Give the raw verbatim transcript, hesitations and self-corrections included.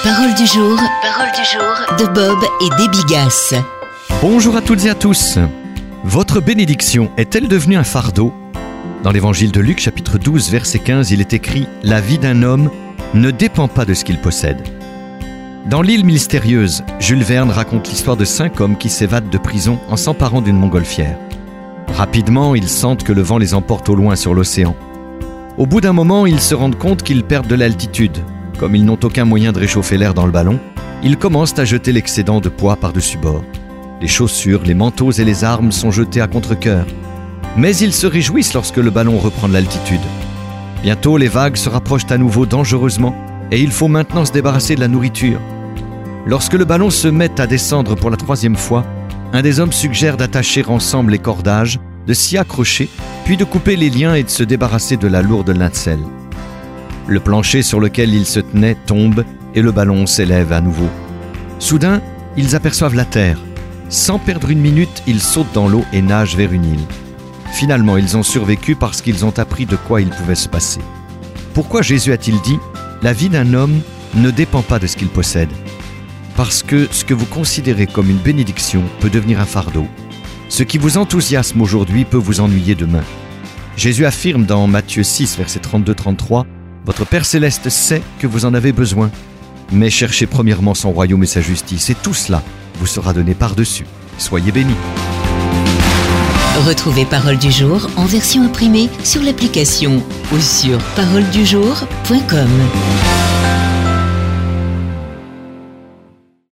Parole du jour, parole du jour de Bob et Déby Gasse. Bonjour à toutes et à tous. Votre bénédiction est-elle devenue un fardeau ? Dans l'évangile de Luc, chapitre douze, verset quinze, il est écrit « La vie d'un homme ne dépend pas de ce qu'il possède ». Dans l'île mystérieuse, Jules Verne raconte l'histoire de cinq hommes qui s'évadent de prison en s'emparant d'une montgolfière. Rapidement, ils sentent que le vent les emporte au loin sur l'océan. Au bout d'un moment, ils se rendent compte qu'ils perdent de l'altitude. Comme ils n'ont aucun moyen de réchauffer l'air dans le ballon, ils commencent à jeter l'excédent de poids par-dessus bord. Les chaussures, les manteaux et les armes sont jetés à contre-cœur. Mais ils se réjouissent lorsque le ballon reprend de l'altitude. Bientôt, les vagues se rapprochent à nouveau dangereusement et il faut maintenant se débarrasser de la nourriture. Lorsque le ballon se met à descendre pour la troisième fois, un des hommes suggère d'attacher ensemble les cordages, de s'y accrocher, puis de couper les liens et de se débarrasser de la lourde nacelle. Le plancher sur lequel ils se tenaient tombe et le ballon s'élève à nouveau. Soudain, ils aperçoivent la terre. Sans perdre une minute, ils sautent dans l'eau et nagent vers une île. Finalement, ils ont survécu parce qu'ils ont appris de quoi il pouvait se passer. Pourquoi Jésus a-t-il dit « La vie d'un homme ne dépend pas de ce qu'il possède » ? Parce que ce que vous considérez comme une bénédiction peut devenir un fardeau. Ce qui vous enthousiasme aujourd'hui peut vous ennuyer demain. Jésus affirme dans Matthieu six, versets trente-deux trente-trois « Votre Père Céleste sait que vous en avez besoin, mais cherchez premièrement son royaume et sa justice, et tout cela vous sera donné par-dessus. Soyez bénis. » Retrouvez Parole du jour en version imprimée sur l'application ou sur parole du jour point com.